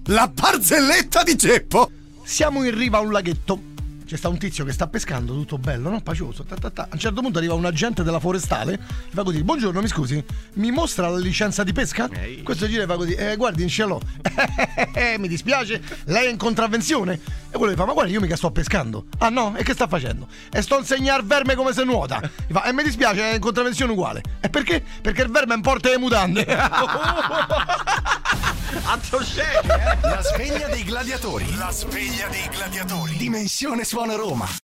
La barzelletta di Geppo. Siamo in riva a un laghetto. C'è sta un tizio che sta pescando, tutto bello, no? Pacioso. A un certo punto arriva un agente della forestale, gli fa così: buongiorno, mi scusi, mi mostra la licenza di pesca? Questo gira e fa così: guardi, in ce l'ho. Mi dispiace, lei è in contravvenzione. E quello gli fa: ma guardi, io mica sto pescando. Ah no? E che sta facendo? E sto a insegnare al verme come si nuota. Gli fa: mi dispiace, è in contravvenzione uguale. E perché? Perché il verme importa le mutande. La sveglia dei gladiatori. La sveglia dei gladiatori. Dimensione Suona Roma.